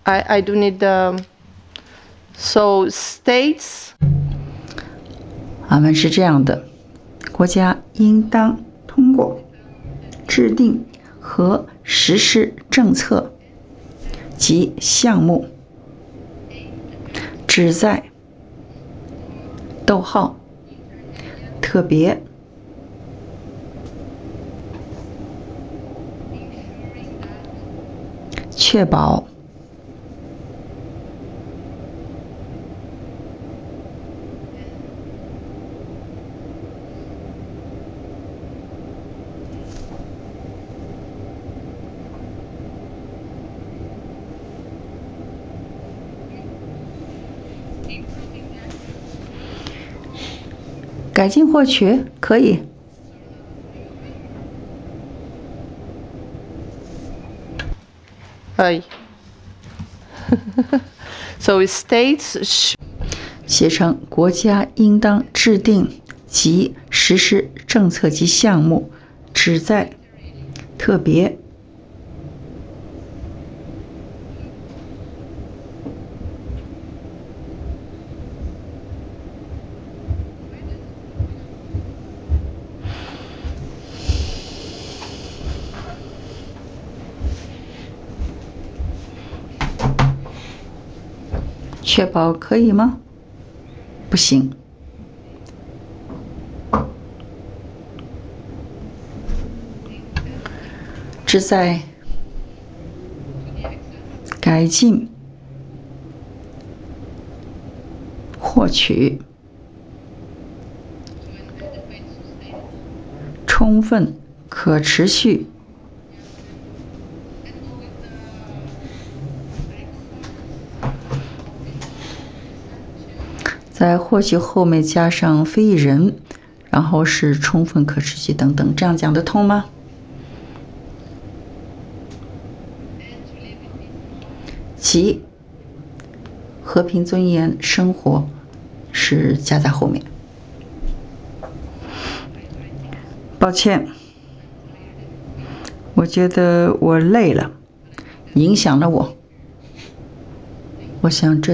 I do need so states 俺们是这样的，国家应当通过制定和实施政策及项目，旨在逗号特别确保改进获取可以。 So states 写成国家应当制定及实施政策及项目，旨在特别确保可以吗？不行。旨在改进获取充分可持续在获取后面加上非裔人，然后是充分可持续等等，这样讲得通吗？其和平尊严生活是加在后面。抱歉，我觉得我累了，影响了我。我想这